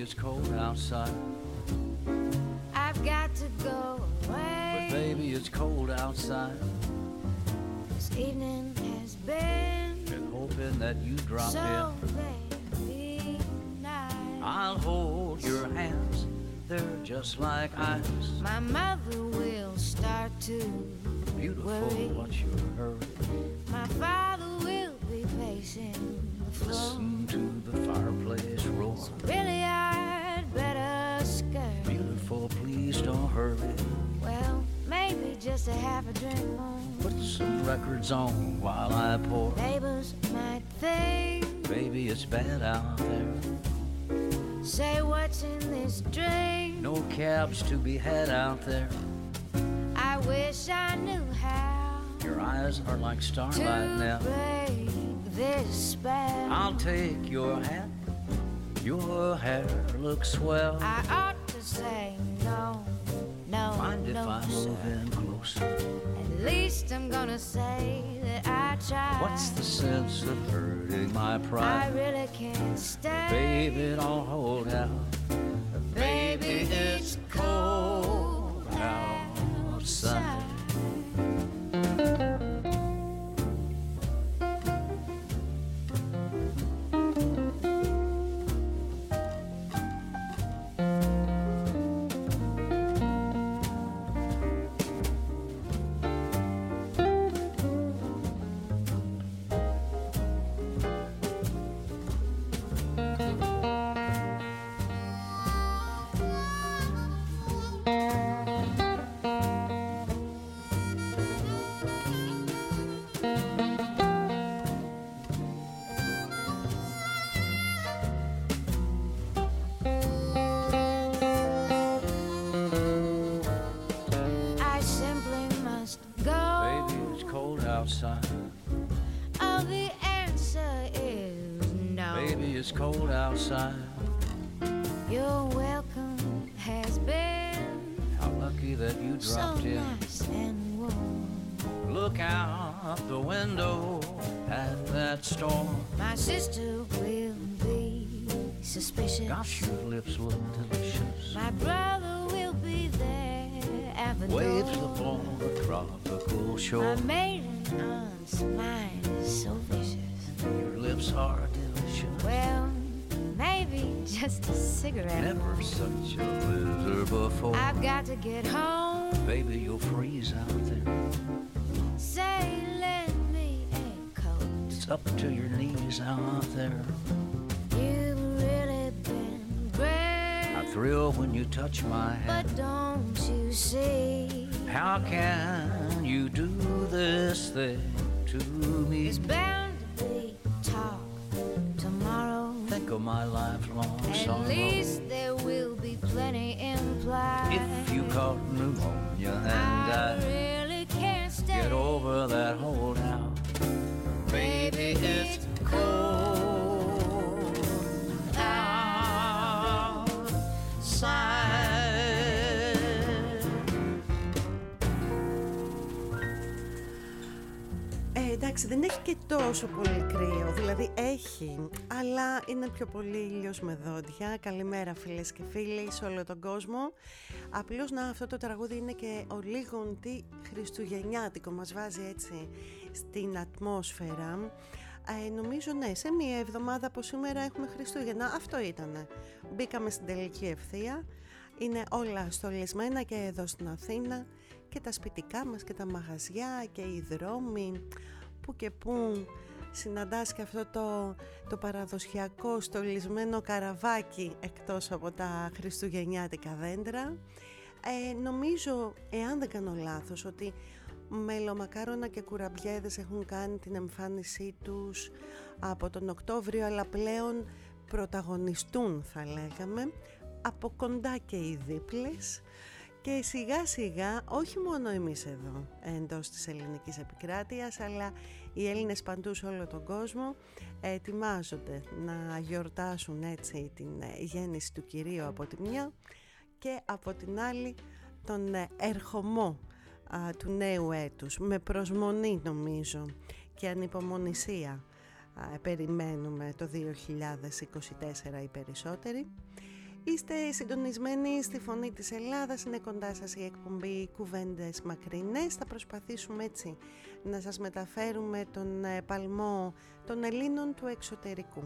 it's cold outside. I've got to go away. But baby, it's cold outside. This evening has been hoping that you drop so in. very nice. I'll hold your hands, they're just like ice. My mother will start to Beautiful, worry. what's your hurry? My father will be pacing the floor. Listen to the fireplace roar. So really I'd better skirt. Beautiful, please don't hurry. Well, maybe just a half a drink more. Put some records on while I pour. Neighbors might think, Baby, it's bad out there. say what's in this drink. No cabs to be had out there. I wish I knew how Your eyes are like starlight to now. break this spell. I'll take your hat. Your hair looks swell. I ought to say no, no, Mind if no, I move sir. in closer? At least I'm gonna say that I tried. What's the sense of hurting my I pride? really can't stay. Baby, don't hold out. Baby, it's cold outside. I simply must go. Baby, it's cold outside. Oh, the answer is no. Baby, it's cold outside. Your welcome has been How lucky that you so dropped in. nice and warm. Look out the window at that storm. My sister will be suspicious. Gosh, your lips look delicious. My brother will be there at the Waves door. upon a tropical My shore. maiden aunt's mind is so vicious. Your lips are delicious. Well, maybe just a cigarette. Never such a blizzard before. I've got to get home. Baby, you'll freeze out there. Say, lend me a coat. It's up to your knees out there. You've really been great. I thrill when you touch my But hand. don't you see? How can you do this thing to me? There's bound to be talk tomorrow. Think of my lifelong At sorrow. least there will be plenty implied. If you caught pneumonia and I I really can't stay. get over that holdout, baby, it's cold outside. Εντάξει, δεν έχει και τόσο πολύ κρύο, δηλαδή έχει, αλλά είναι πιο πολύ ήλιος με δόντια. Καλημέρα φίλες και φίλοι σε όλο τον κόσμο. Απλώς να, αυτό το τραγούδι είναι και ο λίγον τι χριστουγεννιάτικο, μας βάζει έτσι στην ατμόσφαιρα. Νομίζω ναι, σε μία εβδομάδα από σήμερα έχουμε Χριστούγεννα, αυτό ήτανε. Μπήκαμε στην τελική ευθεία, είναι όλα στολισμένα και εδώ στην Αθήνα και τα σπιτικά μας και τα μαγαζιά και οι δρόμοι που και που συναντάς και αυτό το παραδοσιακό στολισμένο καραβάκι εκτός από τα χριστουγεννιάτικα δέντρα. Νομίζω, εάν δεν κάνω λάθος, ότι μελομακάρονα και κουραμπιέδες έχουν κάνει την εμφάνισή τους από τον Οκτώβριο, αλλά πλέον πρωταγωνιστούν, θα λέγαμε, από κοντά και οι δίπλες. Και σιγά σιγά, όχι μόνο εμείς εδώ εντός της ελληνικής επικράτειας, αλλά οι Έλληνες παντού σε όλο τον κόσμο ετοιμάζονται να γιορτάσουν έτσι την γέννηση του Κυρίου από τη μια και από την άλλη τον ερχομό του νέου έτους. Με προσμονή νομίζω και ανυπομονησία περιμένουμε το 2024 οι περισσότεροι. Είστε συντονισμένοι στη Φωνή της Ελλάδας, είναι κοντά σας η εκπομπή Κουβέντες Μακρινές. Θα προσπαθήσουμε έτσι να σας μεταφέρουμε τον παλμό των Ελλήνων του εξωτερικού.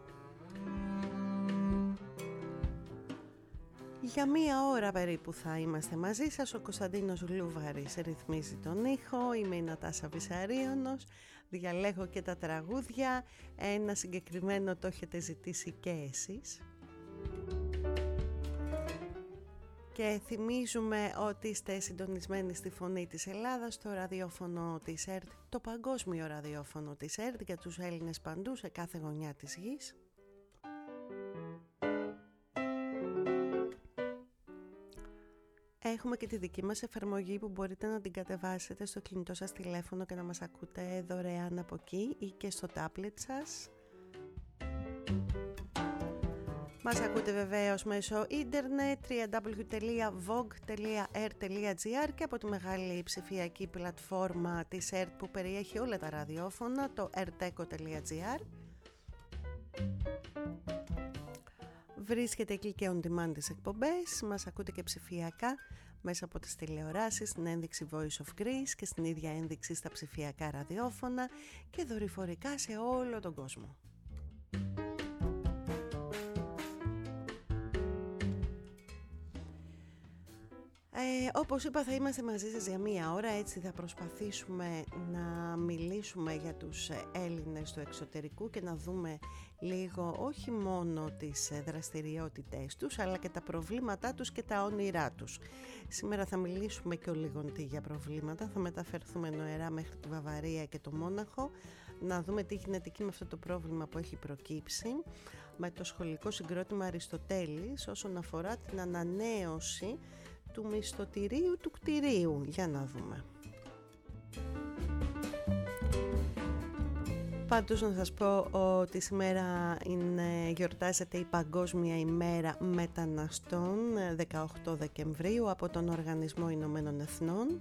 Για μία ώρα περίπου θα είμαστε μαζί σας. Ο Κωνσταντίνος Λούβαρης ρυθμίζει τον ήχο, είμαι η Νατάσα Βυσαρίωνος, διαλέγω και τα τραγούδια. Ένα συγκεκριμένο το έχετε ζητήσει και εσείς. Και θυμίζουμε ότι είστε συντονισμένοι στη Φωνή της Ελλάδας, το ραδιόφωνο της ΕΡΤ, το παγκόσμιο ραδιόφωνο της ΕΡΤ για τους Έλληνες παντού σε κάθε γωνιά της γης. Έχουμε και τη δική μας εφαρμογή που μπορείτε να την κατεβάσετε στο κινητό σας τηλέφωνο και να μας ακούτε δωρεάν από εκεί ή και στο τάμπλετ σας. Μας ακούτε βεβαίως μέσω ίντερνετ www.vogue.r.gr και από τη μεγάλη ψηφιακή πλατφόρμα της ΕΡΤ που περιέχει όλα τα ραδιόφωνα, το erteco.gr. Βρίσκεται εκεί και on demand τις εκπομπές, μας ακούτε και ψηφιακά μέσα από τις τηλεοράσεις, στην ένδειξη Voice of Greece και στην ίδια ένδειξη στα ψηφιακά ραδιόφωνα και δορυφορικά σε όλο τον κόσμο. Όπως είπα, θα είμαστε μαζί σας για μία ώρα, έτσι θα προσπαθήσουμε να μιλήσουμε για τους Έλληνες του εξωτερικού και να δούμε λίγο όχι μόνο τις δραστηριότητες τους, αλλά και τα προβλήματά τους και τα όνειρά τους. Σήμερα θα μιλήσουμε και ο λίγοντι για προβλήματα, θα μεταφερθούμε νοερά μέχρι τη Βαβαρία και το Μόναχο, να δούμε τι γίνεται εκεί με αυτό το πρόβλημα που έχει προκύψει με το σχολικό συγκρότημα Αριστοτέλης όσον αφορά την ανανέωση του μισθωτηρίου του κτηρίου. Για να δούμε. Πάντως να σας πω ότι σήμερα γιορτάζεται η Παγκόσμια ημέρα μεταναστών 18 Δεκεμβρίου από τον Οργανισμό Ηνωμένων Εθνών.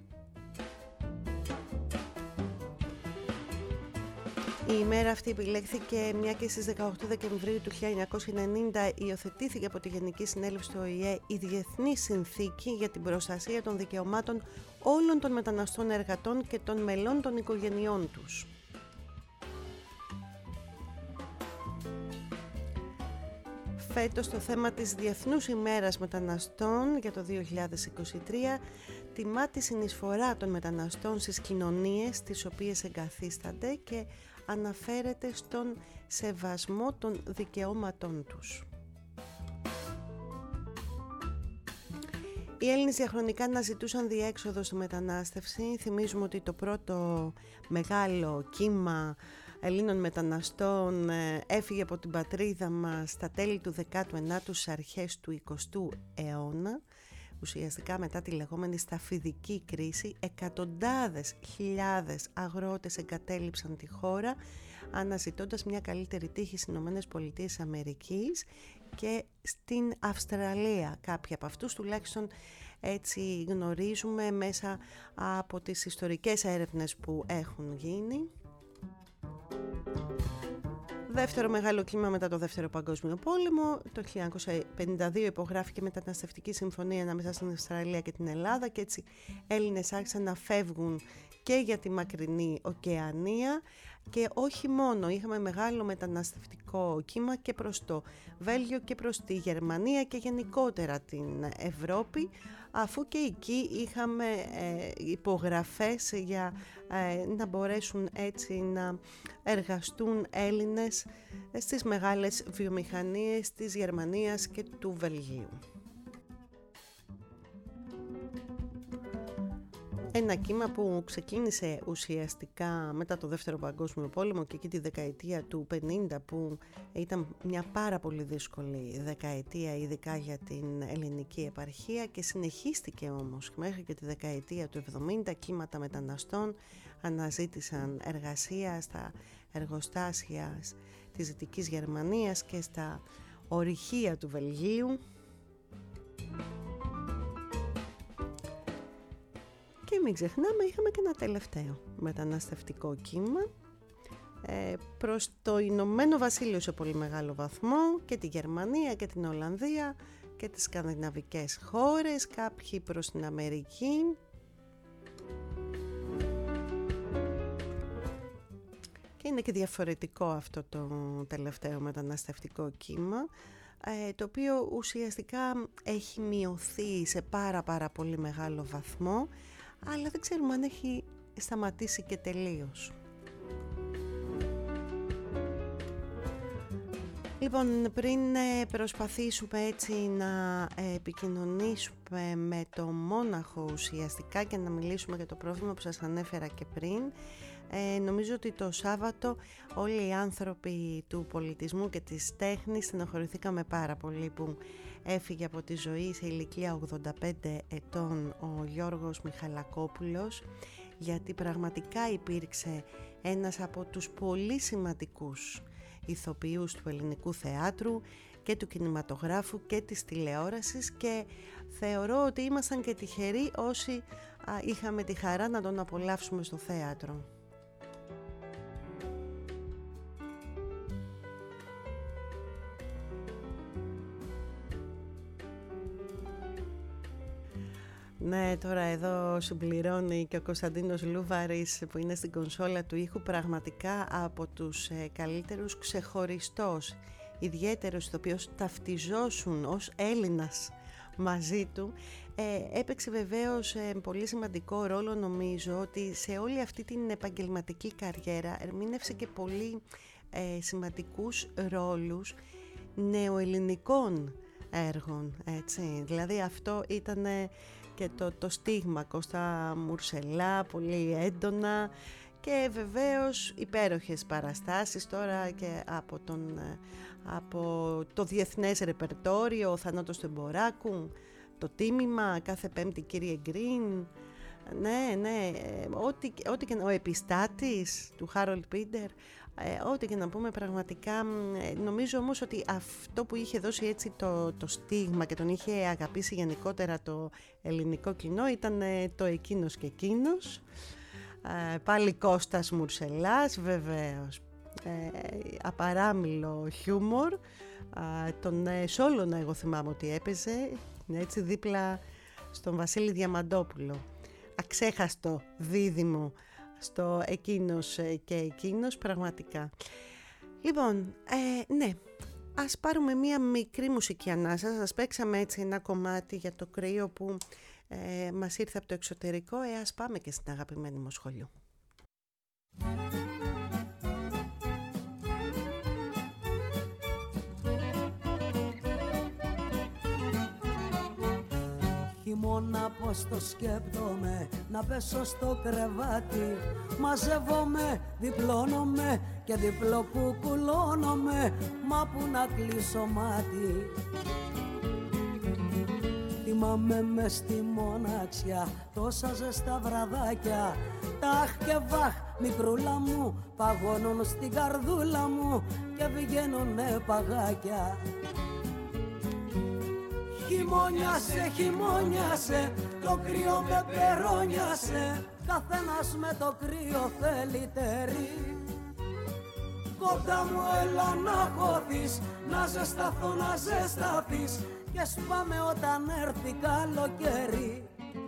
Η ημέρα αυτή επιλέχθηκε μια και στις 18 Δεκεμβρίου του 1990 υιοθετήθηκε από τη Γενική Συνέλευση του ΟΗΕ η Διεθνή Συνθήκη για την προστασία των δικαιωμάτων όλων των μεταναστών εργατών και των μελών των οικογενειών τους. Φέτος το θέμα της Διεθνούς ημέρας μεταναστών για το 2023 τιμά τη συνεισφορά των μεταναστών στις κοινωνίες τις οποίες εγκαθίστανται και αναφέρεται στον σεβασμό των δικαιώματών τους. Οι Έλληνες διαχρονικά αναζητούσαν διέξοδο στη μετανάστευση. Θυμίζουμε ότι το πρώτο μεγάλο κύμα Ελλήνων μεταναστών έφυγε από την πατρίδα μας στα τέλη του 19ου στις αρχές του 20ου αιώνα. Ουσιαστικά μετά τη λεγόμενη σταφιδική κρίση, εκατοντάδες χιλιάδες αγρότες εγκατέλειψαν τη χώρα αναζητώντας μια καλύτερη τύχη στις ΗΠΑ και στην Αυστραλία. Κάποιοι από αυτούς τουλάχιστον έτσι γνωρίζουμε μέσα από τις ιστορικές έρευνες που έχουν γίνει. Δεύτερο μεγάλο κύμα μετά το Δεύτερο Παγκόσμιο Πόλεμο. Το 1952 υπογράφηκε μεταναστευτική συμφωνία ανάμεσα στην Αυστραλία και την Ελλάδα και έτσι Έλληνες άρχισαν να φεύγουν και για τη μακρινή Οκεανία και όχι μόνο, είχαμε μεγάλο μεταναστευτικό κύμα και προς το Βέλγιο και προς τη Γερμανία και γενικότερα την Ευρώπη, αφού και εκεί είχαμε υπογραφές για να μπορέσουν έτσι να εργαστούν Έλληνες στις μεγάλες βιομηχανίες της Γερμανίας και του Βελγίου. Ένα κύμα που ξεκίνησε ουσιαστικά μετά το Δεύτερο Παγκόσμιο Πόλεμο και εκεί τη δεκαετία του 50 που ήταν μια πάρα πολύ δύσκολη δεκαετία ειδικά για την ελληνική επαρχία και συνεχίστηκε όμως μέχρι και τη δεκαετία του 70. Κύματα μεταναστών αναζήτησαν εργασία στα εργοστάσια της Δυτικής Γερμανίας και στα ορυχεία του Βελγίου. Και μην ξεχνάμε, είχαμε και ένα τελευταίο μεταναστευτικό κύμα προς το Ηνωμένο Βασίλειο σε πολύ μεγάλο βαθμό και τη Γερμανία και την Ολλανδία και τις σκανδιναβικές χώρες, κάποιοι προς την Αμερική. Και είναι και διαφορετικό αυτό το τελευταίο μεταναστευτικό κύμα, το οποίο ουσιαστικά έχει μειωθεί σε πάρα πολύ μεγάλο βαθμό, αλλά δεν ξέρουμε αν έχει σταματήσει και τελείως. Λοιπόν, πριν προσπαθήσουμε έτσι να επικοινωνήσουμε με το Μόναχο ουσιαστικά και να μιλήσουμε για το πρόβλημα που σας ανέφερα και πριν, νομίζω ότι το Σάββατο όλοι οι άνθρωποι του πολιτισμού και της τέχνης στενοχωρηθήκαμε πάρα πολύ που έφυγε από τη ζωή σε ηλικία 85 ετών ο Γιώργος Μιχαλακόπουλος, γιατί πραγματικά υπήρξε ένας από τους πολύ σημαντικούς ηθοποιούς του ελληνικού θεάτρου και του κινηματογράφου και της τηλεόρασης, και θεωρώ ότι ήμασταν και τυχεροί όσοι είχαμε τη χαρά να τον απολαύσουμε στο θέατρο. Ναι, τώρα εδώ συμπληρώνει και ο Κωνσταντίνος Λούβαρης που είναι στην κονσόλα του ήχου, πραγματικά από τους καλύτερους, ξεχωριστός, ιδιαίτερος ηθοποιός, ταυτιζόσουν ως Έλληνας μαζί του. Έπαιξε βεβαίως πολύ σημαντικό ρόλο, νομίζω, ότι σε όλη αυτή την επαγγελματική καριέρα ερμήνευσε και πολύ σημαντικούς ρόλους νεοελληνικών έργων, έτσι. Δηλαδή αυτό ήταν και το στίγμα Κώστα Μουρσελά, πολύ έντονα, και βεβαίως υπέροχες παραστάσεις τώρα και από το διεθνές ρεπερτόριο, ο Θανάτος του Εμποράκου, το Τίμημα, κάθε Πέμπτη κύριε Γκριν, ναι, ό,τι και ο Επιστάτης του Χάρολντ Πίντερ, ό,τι και να πούμε πραγματικά. Νομίζω όμως ότι αυτό που είχε δώσει έτσι το στίγμα και τον είχε αγαπήσει γενικότερα το ελληνικό κοινό ήταν το Εκείνος και Εκείνος, πάλι Κώστας Μουρσελάς βεβαίως, απαράμιλο χιούμορ, τον Σόλωνα εγώ θυμάμαι ότι έπαιζε έτσι δίπλα στον Βασίλη Διαμαντόπουλο, αξέχαστο δίδυμο στο Εκείνος και Εκείνος, πραγματικά. Λοιπόν, ναι, ας πάρουμε μία μικρή μουσική ανάσα. Σας παίξαμε έτσι ένα κομμάτι για το κρύο που μας ήρθε από το εξωτερικό. Ας πάμε και στην αγαπημένη μου σχολείο. Χειμώνα πως το σκέπτομαι, να πέσω στο κρεβάτι. Μαζεύομαι, διπλώνομαι και διπλοκουκουλώνομαι, μα που να κλείσω μάτι. Θυμάμαι μες στη μοναξιά τόσα ζεστά βραδάκια. Τάχ και βάχ μικρούλα μου παγώνουν στην καρδούλα μου και βγαίνουνε παγάκια. Χειμώνιασε, χειμώνιασε, το κρύο με περώνιασε. Καθένας με το κρύο θέλει τέρι. Κοντά μου έλα να χωθείς, να ζεσταθώ, να ζεσταθείς, και σπάμε όταν έρθει καλοκαίρι.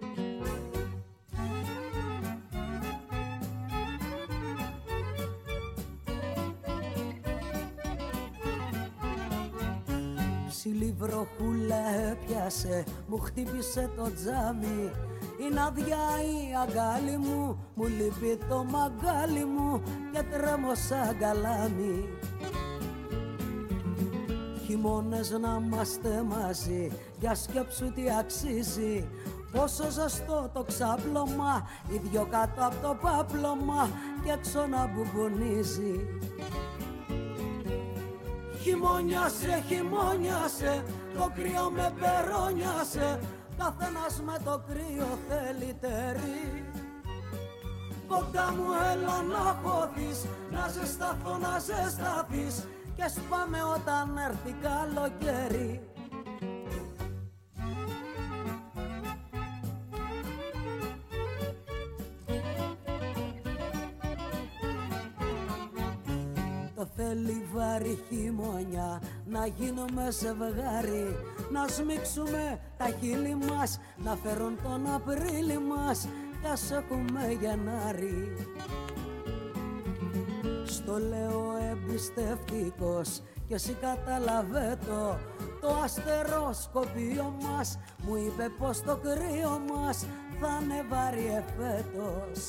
Ψηλή βροχούλα έπιασε, μου χτύπησε το τζάμι. Είναι άδεια η αγκάλι μου, μου λείπει το μαγκάλι μου και τρέμω σαν καλάμι. Χειμώνες να είμαστε μαζί, για σκέψου τι αξίζει. Πόσο ζεστό το ξάπλωμα, οι δυο κάτω από το πάπλωμα και έξω να μπουμπουνίζει. Χειμώνιασε, χειμώνιασε, το κρύο με περώνιασε. Καθένας με το κρύο θέλει τέρι. Κοντά μου έλα να χωθείς, να ζεσταθώ, να ζεσταθείς, και σπάμε όταν έρθει καλοκαίρι. Το θέλει βαρύ χειμωνιά, να γίνομαι ζευγάρι. να σμίξουμε τα χείλη μας, να φέρουν τον Απρίλη μας, κι έχουμε Γενάρη. Στο λέω εμπιστευτικός κι εσύ καταλαβέ το αστεροσκοπείο μας μου είπε πως το κρύο μας θα είναι βάρη εφέτος.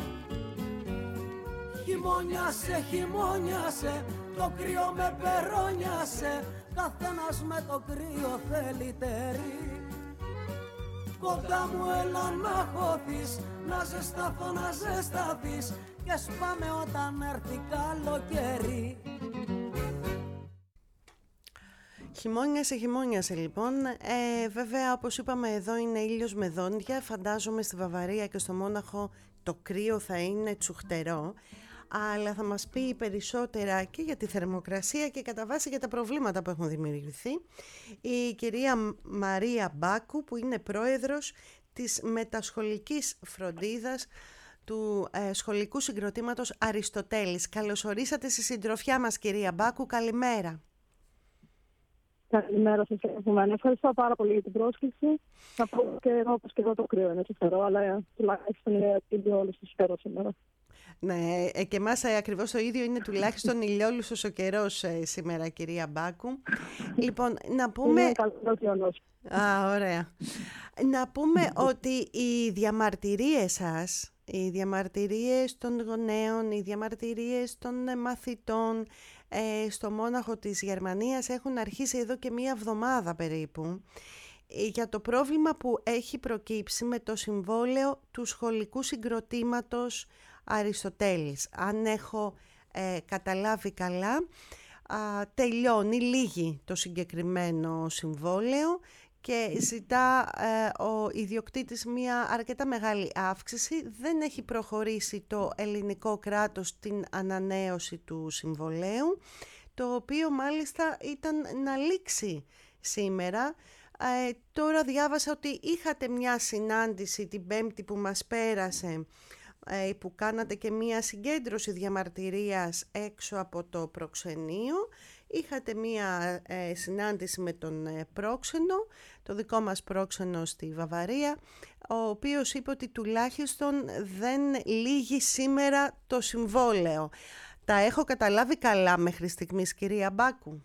Χειμώνιασε, χειμώνιασε, το κρύο με περώνιασε, καθένας με το κρύο θέλει τέρι. Κοντά μου έλα να χωθείς, να ζεσταθώ, να ζεσταθείς και σπάμε όταν έρθει καλοκαίρι. Χειμώνιασε λοιπόν. Βέβαια, όπως είπαμε, εδώ είναι ήλιος με δόντια. Φαντάζομαι στη Βαβαρία και στο Μόναχο το κρύο θα είναι τσουχτερό, αλλά θα μας πει περισσότερα και για τη θερμοκρασία και κατά βάση για τα προβλήματα που έχουν δημιουργηθεί η κυρία Μαρία Μπάκου, που είναι πρόεδρος της μετασχολικής φροντίδας του σχολικού συγκροτήματος Αριστοτέλης. Καλωσορίσατε στη συντροφιά μας, κυρία Μπάκου. Καλημέρα. Καλημέρα σας. Ευχαριστώ πάρα πολύ για την πρόσκληση. Να πω και εγώ, όπως και εγώ, το κρύο είναι τσουχτερό, αλλά τουλάχιστον είναι όλους τους καιρό σήμερα. Ναι, και εμάς ακριβώς το ίδιο, είναι τουλάχιστον ηλιόλουσος ο καιρός σήμερα, κυρία Μπάκου. Λοιπόν, να πούμε... Είναι καλό καιρός. Ωραία. Να πούμε ότι οι διαμαρτυρίες σας, οι διαμαρτυρίες των γονέων, οι διαμαρτυρίες των μαθητών στο Μόναχο της Γερμανίας έχουν αρχίσει εδώ και μία εβδομάδα περίπου, για το πρόβλημα που έχει προκύψει με το συμβόλαιο του σχολικού συγκροτήματος Αριστοτέλης. Αν έχω καταλάβει καλά, λύγει το συγκεκριμένο συμβόλαιο και ζητά ο ιδιοκτήτης μια αρκετά μεγάλη αύξηση. Δεν έχει προχωρήσει το ελληνικό κράτος στην ανανέωση του συμβολαίου, το οποίο μάλιστα ήταν να λήξει σήμερα. Τώρα διάβασα ότι είχατε μια συνάντηση την Πέμπτη που μας πέρασε, που κάνατε και μία συγκέντρωση διαμαρτυρίας έξω από το προξενείο. Είχατε μία συνάντηση με τον πρόξενο, το δικό μας πρόξενο στη Βαβαρία, ο οποίος είπε ότι τουλάχιστον δεν λύγει σήμερα το συμβόλαιο. Τα έχω καταλάβει καλά μέχρι στιγμής, κυρία Μπάκου?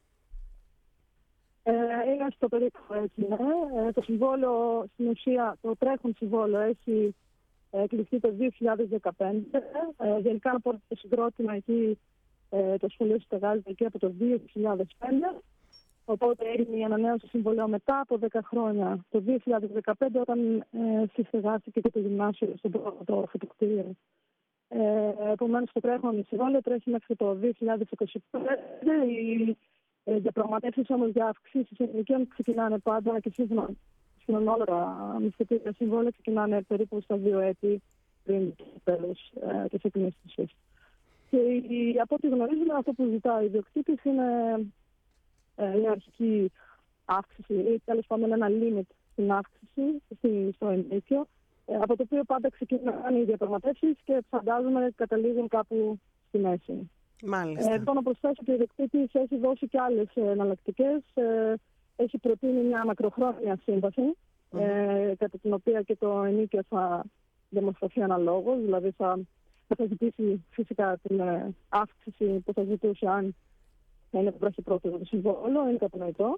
Είναι στο περίπου έτσι, ναι. Το συμβόλαιο, στην ουσία, το τρέχον συμβόλαιο έχει κλειστεί το 2015. Γενικά, από το συγκρότημα εκεί, το σχολείο στεγάζεται εκεί από το 2005. Οπότε έγινε η ανανέωση συμβολαίου μετά από 10 χρόνια, το 2015, όταν συστεγάστηκε και το γυμνάσιο στο πρώτο φωτοκτήριο. Επομένως, το τρέχον συμβόλαιο τρέχει μέχρι το 2025. Οι διαπραγματεύσεις όμως για αυξήσεις ενηλικίων ξεκινάνε πάντα και σύμφωνα με όλα τα μισθωτήρια συμβόλαια ξεκινάνε περίπου στα 2 έτη πριν το τέλος της εκμίσθησης. Και από ό,τι γνωρίζουμε, αυτό που ζητάει ο ιδιοκτήτης είναι μια αρχική αύξηση ή τέλος πάντων ένα limit στην αύξηση στο ενίκιο, από το οποίο πάντα ξεκινάνε οι διαπραγματεύσεις και φαντάζομαι καταλήγουν κάπου στη μέση. Μάλιστα. Εδώ να προσθέσω ότι ο ιδιοκτήτης έχει δώσει και άλλες εναλλακτικές. Έχει προτείνει μια μακροχρόνια σύμβαση, κατά την οποία και το ενίκιο θα διαμορφωθεί αναλόγως, δηλαδή θα ζητήσει φυσικά την αύξηση που θα ζητούσε αν είναι βραχυπρόθεσμο το συμβόλαιο, είναι κατανοητό.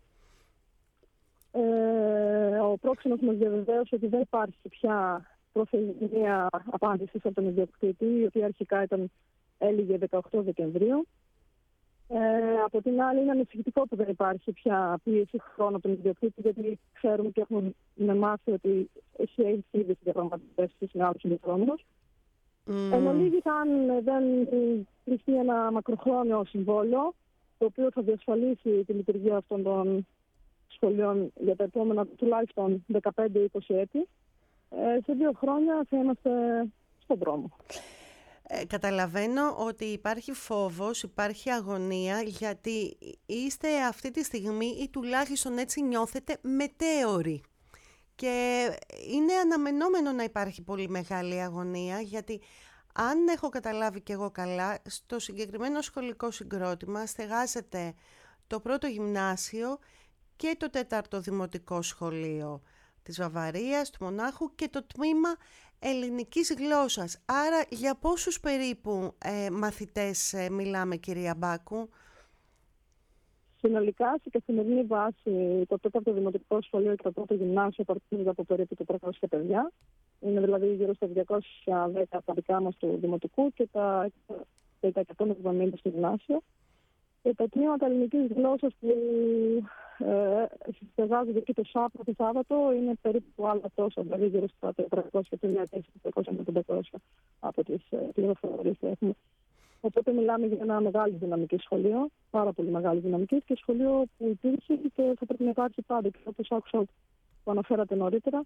Ο πρόξενος μας διαβεβαίωσε ότι δεν υπάρχει πια προθεσμία απάντηση από τον ιδιοκτήτη, η οποία αρχικά έλυγε 18 Δεκεμβρίου. Από την άλλη, είναι ανησυχητικό που δεν υπάρχει πια πίεση χρόνου από τον ιδιοκτήτη, γιατί ξέρουμε και έχουμε μάθει ότι έχει έρθει ήδη στη διαπραγματεύση με άλλους ενδιαφερόμενους. Εν ολίγης, αν δεν κλειστεί ένα μακροχρόνιο συμβόλαιο, το οποίο θα διασφαλίσει τη λειτουργία αυτών των σχολείων για τα επόμενα τουλάχιστον 15-20 έτη, σε 2 χρόνια θα είμαστε στον δρόμο. Καταλαβαίνω ότι υπάρχει φόβος, υπάρχει αγωνία, γιατί είστε αυτή τη στιγμή ή τουλάχιστον έτσι νιώθετε μετέωροι. Και είναι αναμενόμενο να υπάρχει πολύ μεγάλη αγωνία, γιατί αν έχω καταλάβει και εγώ καλά, στο συγκεκριμένο σχολικό συγκρότημα στεγάζεται το πρώτο γυμνάσιο και το 4ο Δημοτικό Σχολείο της Βαβαρίας, του Μονάχου, και το τμήμα ελληνικής γλώσσας. Άρα για πόσους περίπου μαθητές μιλάμε, κυρία Μπάκου? Συνολικά, σε καθημερινή βάση, το 4ο Δημοτικό Σχολείο και το 1ο Γυμνάσιο παρτίζονται από περίπου 400 παιδιά. Είναι δηλαδή γύρω στα 210 τα δικά μας του Δημοτικού και τα 170 στο Γυμνάσιο. Και τα τμήματα ελληνικής γλώσσας που συστεγάζονται και το Σάββατο είναι περίπου άλλα τόσα, δηλαδή γύρω στα 400 παιδιά και 500 από τις πληροφορίες που έχουμε. Οπότε μιλάμε για ένα μεγάλη δυναμική σχολείο, πάρα πολύ μεγάλη δυναμική, και σχολείο που υπήρξε και θα πρέπει να υπάρχει πάντα. Και όπως άκουσα που αναφέρατε νωρίτερα,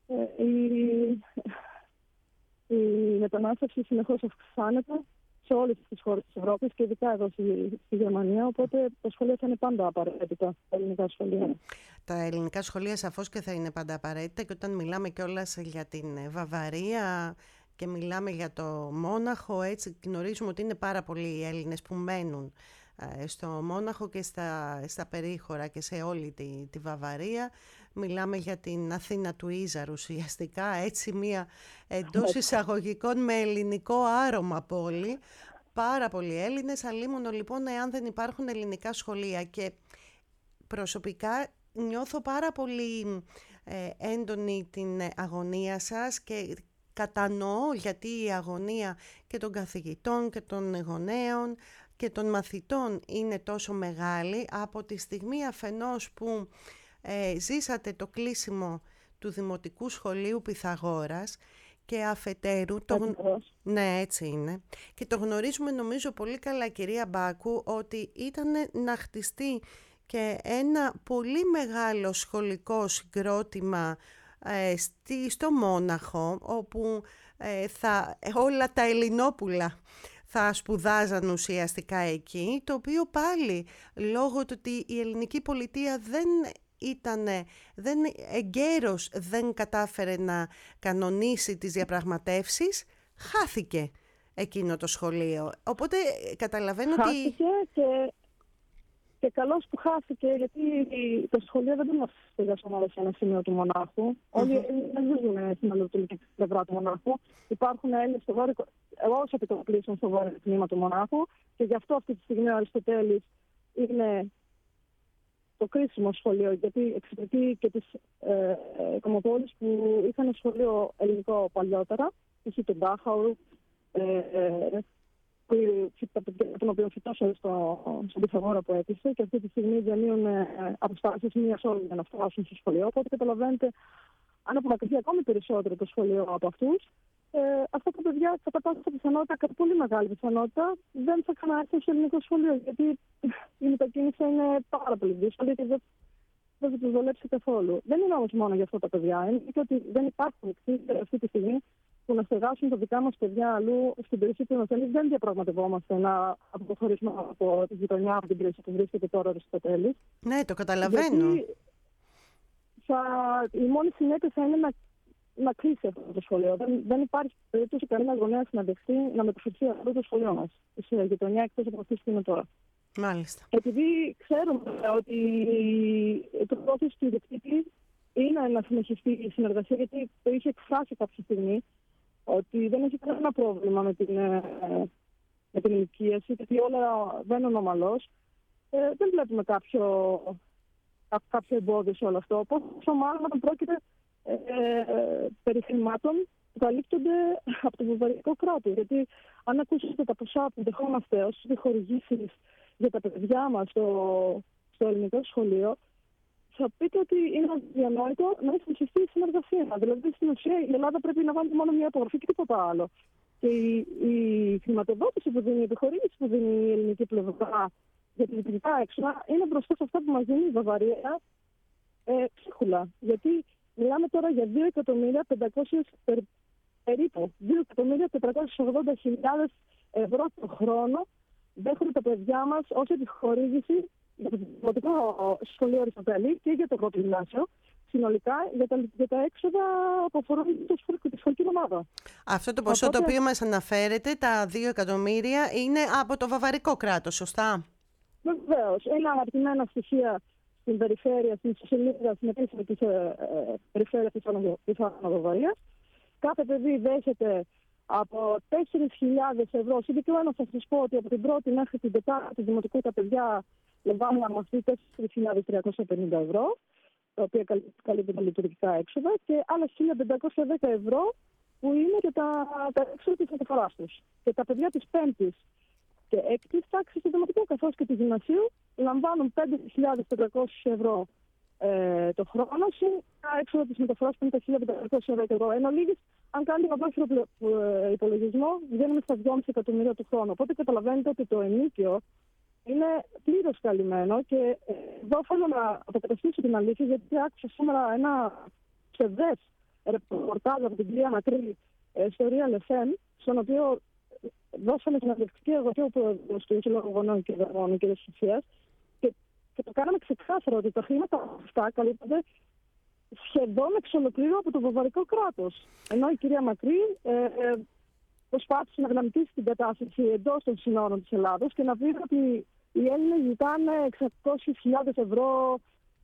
η μετανάστευση συνεχώς αυξάνεται σε όλες τις χώρες της Ευρώπης και ειδικά εδώ στη Γερμανία. Οπότε τα σχολεία θα είναι πάντα απαραίτητα, τα ελληνικά σχολεία. Τα ελληνικά σχολεία σαφώς και θα είναι πάντα απαραίτητα, και όταν μιλάμε κιόλας για την Βαβαρία και μιλάμε για το Μόναχο, έτσι γνωρίζουμε ότι είναι πάρα πολλοί οι Έλληνες που μένουν στο Μόναχο και στα περίχωρα και σε όλη τη Βαβαρία. Μιλάμε για την Αθήνα του Ίζαρου ουσιαστικά, έτσι μια εντός εισαγωγικών με ελληνικό άρωμα πόλη. Πάρα πολλοί Έλληνες, αλίμονο λοιπόν εάν δεν υπάρχουν ελληνικά σχολεία. Και προσωπικά νιώθω πάρα πολύ έντονη την αγωνία σας και κατανοώ γιατί η αγωνία και των καθηγητών και των γονέων και των μαθητών είναι τόσο μεγάλη, από τη στιγμή αφενός που ζήσατε το κλείσιμο του Δημοτικού Σχολείου Πυθαγόρας και αφετέρου ναι, έτσι είναι, και το γνωρίζουμε νομίζω πολύ καλά, κυρία Μπάκου, ότι ήταν να χτιστεί και ένα πολύ μεγάλο σχολικό συγκρότημα στο Μόναχο, όπου όλα τα Ελληνόπουλα θα σπουδάζαν ουσιαστικά εκεί, το οποίο πάλι λόγω του ότι η ελληνική πολιτεία εγκαίρως δεν κατάφερε να κανονίσει τις διαπραγματεύσεις, χάθηκε εκείνο το σχολείο. Οπότε καταλαβαίνω ότι... Χάθηκε και καλώς που χάθηκε, γιατί το σχολείο δεν μπορεί να στεγάσουν όλα σε ένα σημείο του Μονάχου. Όλοι δεν ζουν στην ανατολική πλευρά του Μονάχου. Υπάρχουν Έλληνες στο βόρειο, όσο και το κλείσουν στο βόρειο τμήμα του Μονάχου, και γι' αυτό αυτή τη στιγμή ο Αριστοτέλης είναι το κρίσιμο σχολείο, γιατί εξυπηρετεί και τις κομμοπόλεις που είχαν σχολείο ελληνικό παλιότερα, π.χ. τον Ντάχαου, τον οποίο φυτώσαν στον Πυθαγόρα που έκλεισε, και αυτή τη στιγμή διανύουν αποστάσεις μίας ώρας για να φτάσουν στο σχολείο. Οπότε καταλαβαίνετε, αν απομακρυνθεί ακόμη περισσότερο το σχολείο από αυτούς, αυτά τα παιδιά κατά πάσα πιθανότητα, κατά πολύ μεγάλη πιθανότητα, δεν θα ξανάρθουν στο ελληνικό σχολείο, γιατί η μετακίνηση είναι πάρα πολύ δύσκολη και δεν θα τους βολέψει καθόλου. Δεν είναι όμως μόνο για αυτά τα παιδιά, είναι και ότι δεν υπάρχουν αυτή τη στιγμή που να στεγάσουν τα δικά μας παιδιά αλλού στην περιοχή του Αριστοτέλη. Δεν διαπραγματευόμαστε να αποχωρήσουμε από τη γειτονιά, από την περιοχή που βρίσκεται τώρα ο Αριστοτέλης. Ναι, το καταλαβαίνω. Η μόνη συνέπεια θα είναι να κλείσει αυτό το σχολείο. Δεν υπάρχει περίπτωση κανένα γονέα να δεχτεί να μεταφερθεί αυτό το σχολείο μας σε γειτονιά εκτός από αυτή που είναι τώρα. Μάλιστα. Επειδή ξέρουμε ότι το πρόθεση του ιδιοκτήτη είναι να συνεχιστεί η συνεργασία, γιατί το είχε εκφράσει κάποια στιγμή ότι δεν έχει κανένα πρόβλημα με την ενοικίαση, γιατί όλα βαίνουν ομαλώς. Δεν βλέπουμε κάποιο εμπόδιο σε όλο αυτό. Πόσο μάλλον όταν πρόκειται περί χρημάτων που καλύπτονται από το βαβαρικό κράτος. Γιατί αν ακούσετε τα ποσά που δεχόμαστε ως χορηγήσεις για τα παιδιά μας στο ελληνικό σχολείο, θα πείτε ότι είναι αδιανόητο να συνεχιστεί η συνεργασία. Δηλαδή, στην ουσία, η Ελλάδα πρέπει να βάλει μόνο μια υπογραφή και τίποτα άλλο. Και η χρηματοδότηση που δίνει, η επιχορήγηση που δίνει η ελληνική πλευρά για τη διοικητικά έξοδα είναι μπροστά σε αυτά που μας δίνει η Βαβαρία ψίχουλα. Γιατί μιλάμε τώρα για 2.500.000 περίπου 2.480.000 ευρώ το χρόνο δέχονται τα παιδιά μας ως επιχορήγηση για το Δημοτικό Σχολείο Αριστοτέλη και για το πρώτο γυμνάσιο, συνολικά για τα έξοδα που αφορούν τη σχολική ομάδα. Αυτό το ποσό το οποίο μας αναφέρετε, τα 2 εκατομμύρια, είναι από το βαβαρικό κράτος, σωστά? Βεβαίως. Είναι αναρτημένα στοιχεία στην περιφέρεια, στην σελίδα, στην επίσημη της περιφέρειας της Αναδοβαρίας. Κάθε παιδί δέχεται από 4.000 ευρώ. Συγκεκριμένα θα σας πω ότι από την πρώτη μέχρι την τετάρτη δημοτικού τα παιδιά λαμβάνουν αμοιβή 4.350 ευρώ, τα οποία καλύπτουν τα λειτουργικά έξοδα, και άλλα 1.510 ευρώ που είναι και τα έξοδα της μεταφοράς τους. Και τα παιδιά της 5ης και 6ης τάξης του δημοτικού καθώς και του γυμνασίου λαμβάνουν 5.400 ευρώ το χρόνο, συν τα έξοδα της μεταφοράς που είναι τα 1.500 ευρώ. Εν ολίγης, αν κάνετε ένα πρόχειρο υπολογισμό, βγαίνουμε στα 2,5 εκατομμύρια του χρόνου. Οπότε καταλαβαίνετε ότι το ενίκιο είναι πλήρως καλυμμένο, και εδώ θέλω να αποκαταστήσω την αλήθεια, γιατί άκουσα σήμερα ένα ψευδές ρεπορτάζ από την κυρία Μακρύ στο Real FM, στον οποίο δώσαμε την αδελφική εργασία του Συλλόγου Γονέων και Δερμόνων και Σοφίας, και το κάναμε ξεκάθαρο ότι τα χρήματα αυτά καλύπτονται σχεδόν εξ ολοκλήρου από το βαβαρικό κράτος. Ενώ η κυρία Μακρύ προσπάθησε να γραμμιτήσει την κατάσταση εντός των συνόρων της Ελλάδος και να πει ότι οι Έλληνες ζητάνε 600.000 ευρώ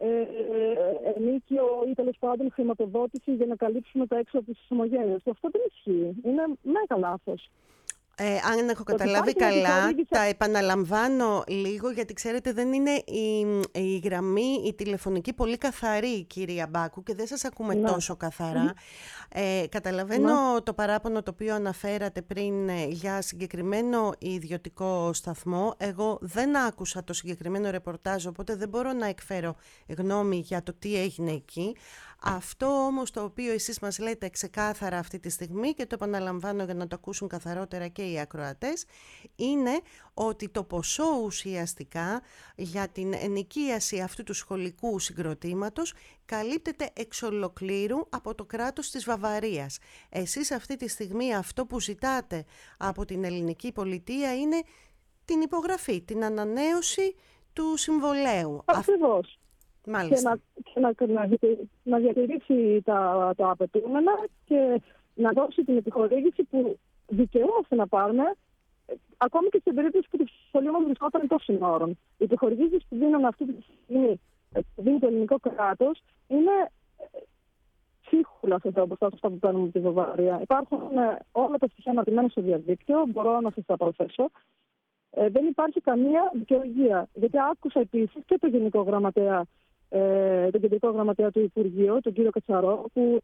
ενίκιο ή τέλος πάντων χρηματοδότηση για να καλύψουμε τα έξοδα της ομογένειας. Αυτό δεν ισχύει. Είναι μέγα λάθος. Αν έχω καταλάβει καλά, τα επαναλαμβάνω λίγο, γιατί ξέρετε δεν είναι η γραμμή, η τηλεφωνική πολύ καθαρή, κυρία Μπάκου, και δεν σας ακούμε τόσο καθαρά. Καταλαβαίνω το παράπονο το οποίο αναφέρατε πριν για συγκεκριμένο ιδιωτικό σταθμό. Εγώ δεν άκουσα το συγκεκριμένο ρεπορτάζ, οπότε δεν μπορώ να εκφέρω γνώμη για το τι έγινε εκεί. Αυτό όμως το οποίο εσείς μας λέτε ξεκάθαρα αυτή τη στιγμή, και το επαναλαμβάνω για να το ακούσουν καθαρότερα και οι ακροατές, είναι ότι το ποσό ουσιαστικά για την ενοικίαση αυτού του σχολικού συγκροτήματος καλύπτεται εξ ολοκλήρου από το κράτος της Βαβαρίας. Εσείς αυτή τη στιγμή αυτό που ζητάτε από την ελληνική πολιτεία είναι την υπογραφή, την ανανέωση του συμβολέου. Ακριβώς. Μάλιστα. Και να διατηρήσει τα απαιτούμενα και να δώσει την επιχορήγηση που δικαιούμαστε να πάρουμε, ακόμη και στην περίπτωση που το σχολείο μας βρισκόταν εντός συνόρων. Οι επιχορηγήσεις που δίνουν αυτή τη στιγμή, δίνει το ελληνικό κράτος, είναι ψίχουλα αυτά που παίρνουμε από τη Βαβαρία. Υπάρχουν όλα τα στοιχεία αναρτημένα στο διαδίκτυο, μπορώ να σας τα παραθέσω. Δεν υπάρχει καμία δικαιολογία. Γιατί άκουσα επίσης και το Γενικό Γραμματέα, τον Κεντρικό Γραμματέα του Υπουργείου, τον κύριο Κατσαρό, που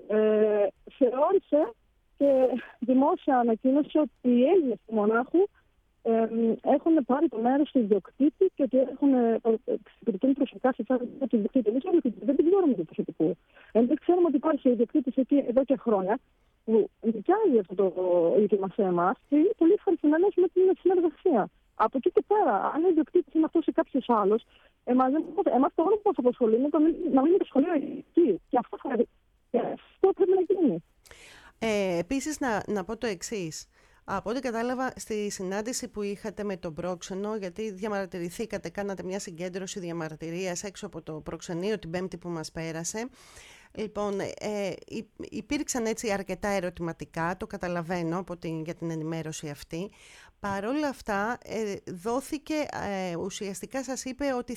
θεώρησε και δημόσια ανακοίνωσε ότι οι Έλληνες του Μονάχου έχουν πάρει το μέρος του ιδιοκτήτη και ότι εξυπηρετούν προσωπικά συμφέροντα του ιδιοκτήτη. Εμείς δεν την ξέρουμε του προσωπικού. Εμείς ξέρουμε ότι υπάρχει ιδιοκτήτης εκεί εδώ και χρόνια, που νοικιάζει αυτό το ίδρυμα σε εμάς και είναι πολύ ευχαριστημένος με την συνεργασία. Από εκεί και πέρα, αν ο ιδιοκτήτης είναι αυτός ή κάποιος άλλος, εμάς το όλο που μας απασχολεί είναι να μείνει το σχολείο εκεί. Και αυτό πρέπει να γίνει. Επίσης, να πω το εξής. Από ό,τι κατάλαβα στη συνάντηση που είχατε με τον πρόξενο, γιατί διαμαρτυρηθήκατε, κάνατε μια συγκέντρωση διαμαρτυρίας έξω από το προξενείο την Πέμπτη που μας πέρασε. Λοιπόν, υπήρξαν έτσι αρκετά ερωτηματικά, το καταλαβαίνω για την ενημέρωση αυτή. Παρ' όλα αυτά, δόθηκε, ουσιαστικά σας είπε ότι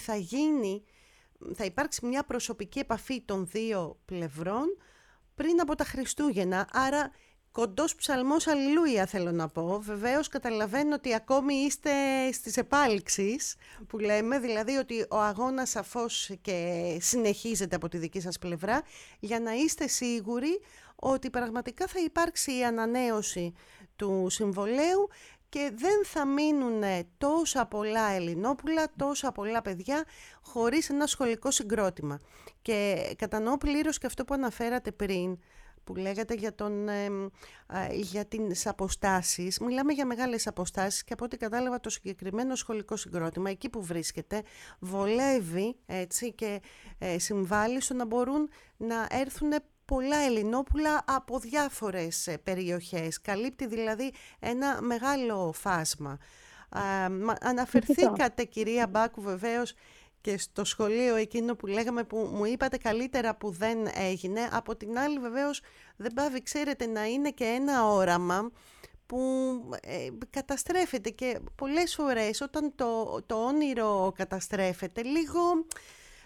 θα υπάρξει μια προσωπική επαφή των δύο πλευρών πριν από τα Χριστούγεννα, άρα κοντός ψαλμός αλληλούια θέλω να πω. Βεβαίως καταλαβαίνω ότι ακόμη είστε στις επάλξεις που λέμε, δηλαδή ότι ο αγώνας σαφώς και συνεχίζεται από τη δική σας πλευρά, για να είστε σίγουροι ότι πραγματικά θα υπάρξει η ανανέωση του συμβολαίου και δεν θα μείνουν τόσα πολλά Ελληνόπουλα, τόσα πολλά παιδιά χωρίς ένα σχολικό συγκρότημα. Και κατανοώ πλήρως και αυτό που αναφέρατε πριν, που λέγατε για τις αποστάσεις. Μιλάμε για μεγάλες αποστάσεις και από ό,τι κατάλαβα το συγκεκριμένο σχολικό συγκρότημα, εκεί που βρίσκεται, βολεύει έτσι, και συμβάλλει στο να μπορούν να έρθουν πολλά Ελληνόπουλα από διάφορες περιοχές. Καλύπτει δηλαδή ένα μεγάλο φάσμα. Αναφερθήκατε, κυρία Μπάκου, βεβαίως και στο σχολείο εκείνο που λέγαμε, που μου είπατε καλύτερα που δεν έγινε. Από την άλλη βεβαίως δεν πάβει, ξέρετε, να είναι και ένα όραμα που καταστρέφεται, και πολλές φορές όταν το όνειρο καταστρέφεται λίγο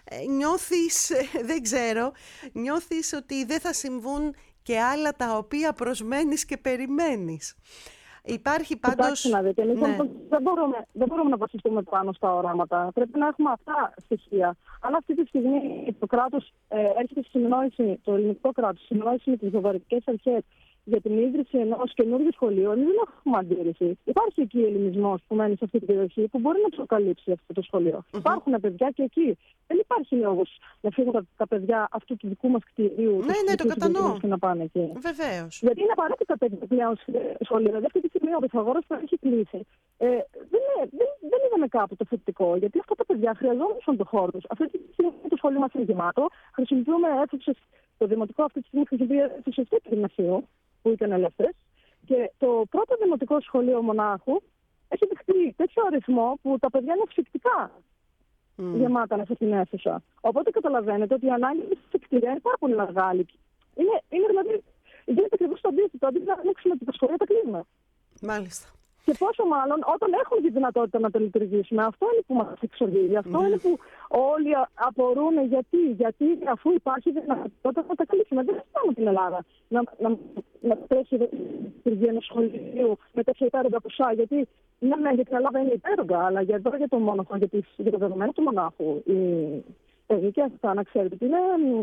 νιώθεις, δεν ξέρω, νιώθεις ότι δεν θα συμβούν και άλλα τα οποία προσμένεις και περιμένεις. Υπάρχει πάντως... Κοιτάξτε να δείτε, δεν μπορούμε να βασιστούμε πάνω στα οράματα. Πρέπει να έχουμε αυτά στοιχεία. Αν αυτή τη στιγμή το κράτος έρχεται στη συνεννόηση, το ελληνικό κράτος, στη συνεννόηση με τις βαβαρικές αρχές για την ίδρυση ενός καινούργιου σχολείου, εμείς δεν έχουμε αντίρρηση. Υπάρχει εκεί ελληνισμός που μένει σε αυτή την περιοχή που μπορεί να προκαλύψει αυτό το σχολείο. Υπάρχουν παιδιά και εκεί. Δεν υπάρχει λόγος να φύγουν τα παιδιά αυτού του δικού μας κτηρίου. Ναι, το κατανοώ. Και να πάνε εκεί. Βεβαίως. Γιατί είναι απαραίτητα παιδιά πλέον σχολεία. Δηλαδή, αυτή τη στιγμή ο Πυθαγόρας που έχει κλείσει. Δεν είδαμε κάπου το θετικό. Γιατί αυτά τα παιδιά χρειαζόντουσαν το χώρο τους. Αυτή τη στιγμή το σχολείο μας είναι γεμάτο. Χρησιμοποιούμε αίθουσες. Το δημοτικό αυτή τη στιγμή χρησιμοποιεί αίθουσες του γυμνασίου που ήταν ελεύθερες. Και το πρώτο δημοτικό σχολείο Μονάχου έχει δεχτεί τέτοιο αριθμό που τα παιδιά είναι ψυκτικά γεμάτα μέσα στην αίθουσα. Οπότε καταλαβαίνετε ότι οι ανάγκες στη κτηρία είναι πάρα πολύ μεγάλη. Είναι δηλαδή, γίνεται ακριβώς το αντίθετο. Αντί να ανοίξουμε τα σχολεία, τα κλείνουμε. Μάλιστα. Και πόσο μάλλον όταν έχουμε τη δυνατότητα να το λειτουργήσουμε. Αυτό είναι που μας εξοργίζει. Αυτό είναι που όλοι απορούν γιατί αφού υπάρχει δυνατότητα να τα καλύψουμε. Δεν φτάνει την Ελλάδα να τρέχει η λειτουργία ενός σχολείου με τέτοια υπέρογκα ποσά. Γιατί ναι, για την Ελλάδα είναι υπέρογκα, αλλά για το Μόναχο, για το δεδομένο του Μονάχου, η ελληνική αυτά, να ξέρετε, ότι είναι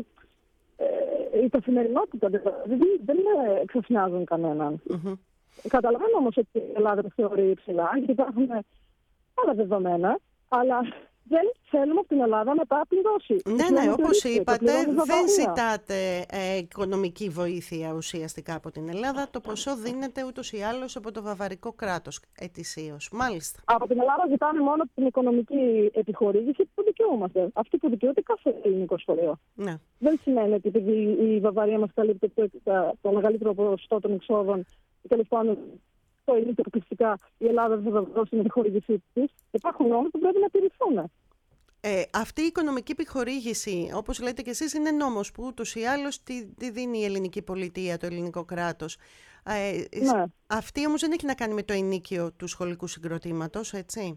η καθημερινότητα. Δεν εξαφνιάζουν κανέναν. Καταλαβαίνω όμως ότι η Ελλάδα το θεωρεί υψηλά, γιατί υπάρχουν άλλα δεδομένα, αλλά δεν θέλουμε από την Ελλάδα να τα πληρώσει. Ναι, όπως είπατε, δεν ζητάτε οικονομική βοήθεια ουσιαστικά από την Ελλάδα. Το ποσό δίνεται ούτως ή άλλως από το βαβαρικό κράτος ετησίως. Μάλιστα. Από την Ελλάδα ζητάμε μόνο την οικονομική επιχορήγηση που δικαιούμαστε. Αυτή που δικαιούται κάθε ελληνικό σχολείο. Ναι. Δεν σημαίνει ότι επειδή η Βαβαρία μας καλύπτει το μεγαλύτερο ποσοστό των εξόδων, τέλος πάντων το είναι αποκλειστικά η Ελλάδα δεν θα δώσει την επιχορήγησή της. Υπάρχουν νόμοι που πρέπει να τηρηθούν. Αυτή η οικονομική επιχορήγηση, όπως λέτε και εσείς, είναι νόμος που ούτως ή άλλως τη δίνει η ελληνική πολιτεία, το ελληνικό κράτος. Ναι. Αυτή όμως δεν έχει να κάνει με το ενίκιο του σχολικού συγκροτήματος, έτσι?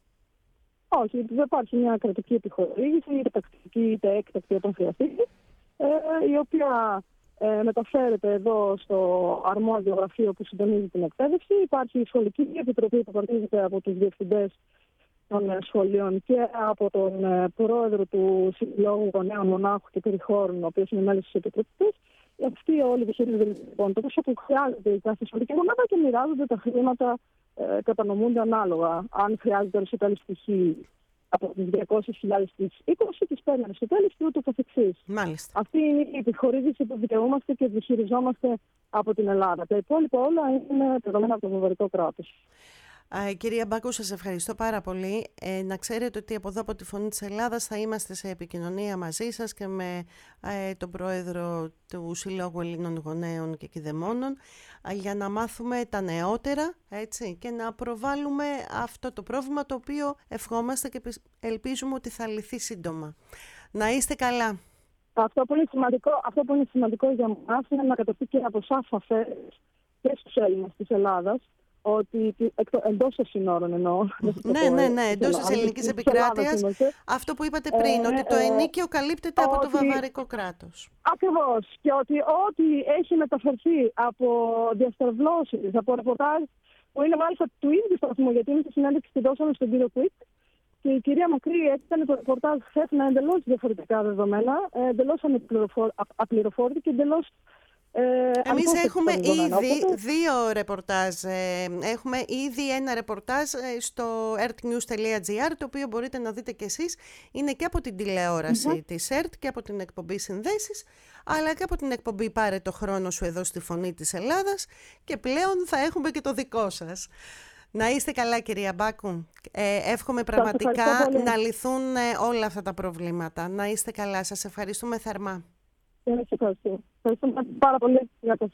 Όχι, δεν υπάρχει μια κρατική επιχορήγηση, είτε τακτική είτε έκτακτη όταν χρειαστεί, η οποία μεταφέρεται εδώ στο αρμόδιο γραφείο που συντονίζει την εκπαίδευση. Υπάρχει η σχολική επιτροπή που παρτίζεται από τους διευθυντές των σχολείων και από τον πρόεδρο του Συλλόγου Γονέων Μονάχου και Περιχώρων, ο οποίος είναι μέλος της Επιτροπής. Αυτοί όλοι διαχειρίζονται λοιπόν το ποσό που χρειάζεται η κάθε σχολική μονάδα και μοιράζονται τα χρήματα, κατανομούνται ανάλογα. Αν χρειάζεται αριστοτέλης π.χ. από τις 200.000 στις 20, τις παίρνει αριστοτέλης και ούτω καθεξής. Μάλιστα. Αυτή είναι η επιχορήγηση που δικαιούμαστε και διαχειριζόμαστε από την Ελλάδα. Τα υπόλοιπα όλα είναι δεδομένα από το βαβαρικό κράτος. Κυρία Μπάκου, σας ευχαριστώ πάρα πολύ. Να ξέρετε ότι από εδώ, από τη Φωνή της Ελλάδας, θα είμαστε σε επικοινωνία μαζί σας και με τον πρόεδρο του Συλλόγου Ελλήνων Γονέων και Κηδεμόνων για να μάθουμε τα νεότερα, έτσι, και να προβάλλουμε αυτό το πρόβλημα, το οποίο ευχόμαστε και ελπίζουμε ότι θα λυθεί σύντομα. Να είστε καλά. Αυτό που είναι σημαντικό για μας είναι να καταστεί και από σαφές και στους Έλληνες της Ελλάδας, ότι εντός των συνόρων εννοώ. Ναι, εντός της ελληνικής επικράτειας. Αυτό που είπατε πριν, ότι το ενίκιο καλύπτεται από το βαβαρικό κράτος. Ακριβώς. Και ότι ό,τι έχει μεταφερθεί από διαστρεβλώσεις, από ρεπορτάζ, που είναι μάλιστα του ίδιου σταθμού, γιατί είναι στη συνέντευξη που δώσαμε στον κύριο Κουίκ, και η κυρία Μακρύ έκανε το ρεπορτάζ χθες με εντελώς διαφορετικά δεδομένα, εντελώς απληροφόρητη και εντελώς. Εμείς έχουμε ήδη δύο ρεπορτάζ. Έχουμε ήδη ένα ρεπορτάζ στο ertnews.gr, το οποίο μπορείτε να δείτε κι εσείς. Είναι και από την τηλεόραση της ΕΡΤ και από την εκπομπή Συνδέσεις, αλλά και από την εκπομπή Πάρε το χρόνο σου εδώ στη Φωνή της Ελλάδας, και πλέον θα έχουμε και το δικό σας. Να είστε καλά, κυρία Μπάκου. Εύχομαι πραγματικά να λυθούν όλα αυτά τα προβλήματα. Να είστε καλά. Σας ευχαριστούμε θερμά. Ευχαριστούμε πάρα πολύ.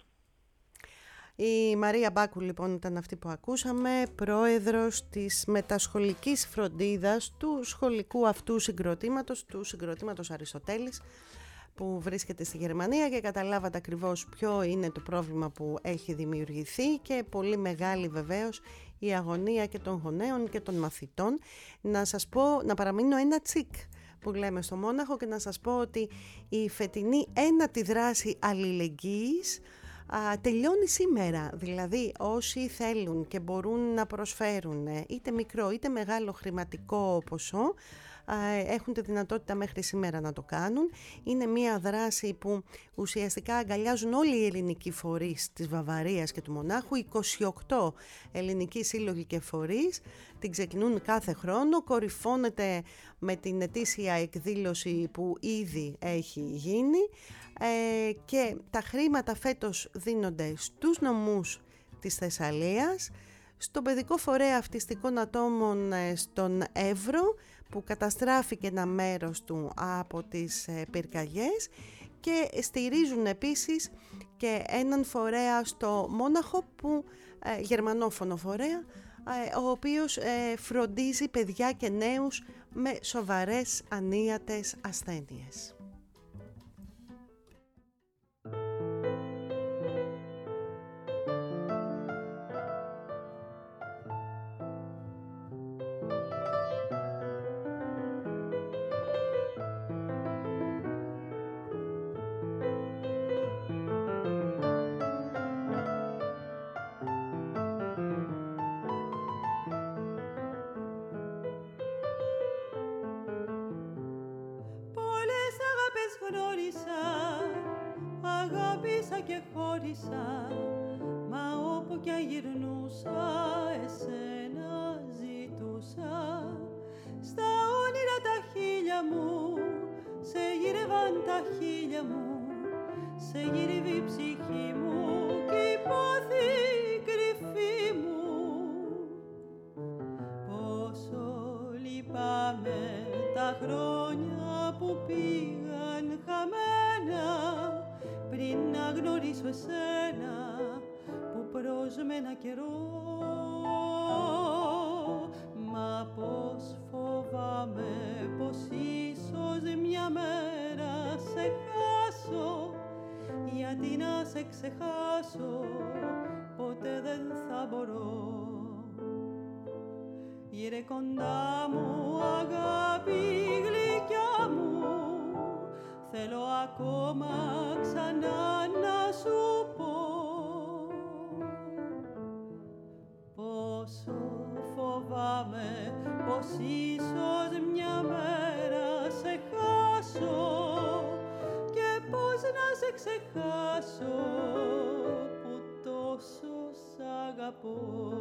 Η Μαρία Μπάκου λοιπόν ήταν αυτή που ακούσαμε, πρόεδρος της μετασχολικής φροντίδας του σχολικού αυτού συγκροτήματος, του συγκροτήματος Αριστοτέλης, που βρίσκεται στη Γερμανία, και καταλάβατε ακριβώς ποιο είναι το πρόβλημα που έχει δημιουργηθεί, και πολύ μεγάλη βεβαίως η αγωνία και των γονέων και των μαθητών. Να σας πω, να παραμείνω ένα τσικ που λέμε στο Μόναχο, και να σας πω ότι η φετινή ένατη δράση αλληλεγγύης τελειώνει σήμερα. Δηλαδή όσοι θέλουν και μπορούν να προσφέρουν είτε μικρό είτε μεγάλο χρηματικό ποσό, έχουν τη δυνατότητα μέχρι σήμερα να το κάνουν. Είναι μια δράση που ουσιαστικά αγκαλιάζουν όλοι οι ελληνικοί φορείς της Βαβαρίας και του Μονάχου, 28 ελληνικοί σύλλογοι και φορείς. Την ξεκινούν κάθε χρόνο, κορυφώνεται με την ετήσια εκδήλωση που ήδη έχει γίνει, και τα χρήματα φέτος δίνονται στους νομούς της Θεσσαλίας, στον παιδικό φορέα αυτιστικών ατόμων στον Εύρο, που καταστράφηκε ένα μέρος του από τις πυρκαγιές, και στηρίζουν επίσης και έναν φορέα στο Μόναχο, που γερμανόφωνο φορέα, ο οποίος φροντίζει παιδιά και νέους με σοβαρές ανίατες ασθένειες. Αγάπησα και χώρισα, μα όπου κι αν γυρνούσα εσένα ζητούσα. Στα όνειρα τα χείλια μου, σε γύρευαν τα χείλια μου, σε γύριβε η ψυχή μου κι η πόθη κρυφή μου. Πόσο λυπάμαι τα χρόνια που πήγαν χαμένα, πριν να γνωρίσω εσένα που προσμένα καιρό. Μα πως φοβάμαι πως ίσως μια μέρα σε χάσω, γιατί να σε ξεχάσω ποτέ δεν θα μπορώ. Γύρε κοντά μου αγάπη γλυκιά μου, θέλω ακόμα ξανά να σου πω πόσο φοβάμαι πως ίσως μια μέρα σε χάσω, και πως να σε ξεχάσω που τόσο σ' αγαπώ.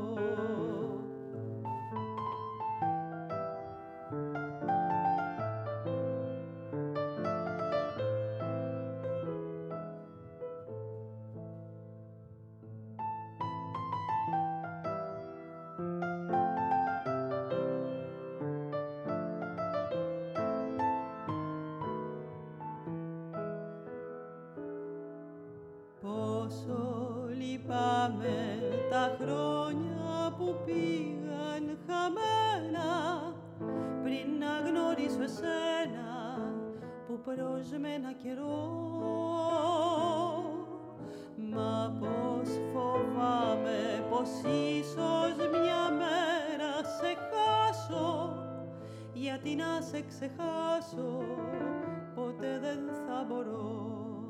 Τα χρόνια που πήγαν χαμένα, πριν να γνωρίσω εσένα που προσμένα καιρό. Μα πως φοβάμαι πως ίσως μια μέρα σε χάσω, γιατί να σε ξεχάσω ποτέ δεν θα μπορώ.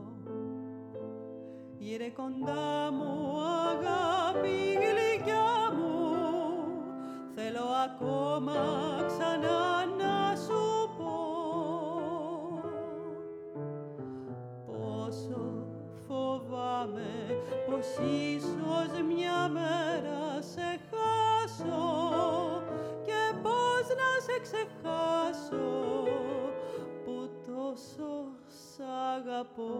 Γύρε κοντά μου αγάπη γλυκιά μου, θέλω ακόμα ξανά να σου πω πόσο φοβάμαι πως ίσως μια μέρα σε χάσω, και πως να σε ξεχάσω που τόσο σ' αγαπώ.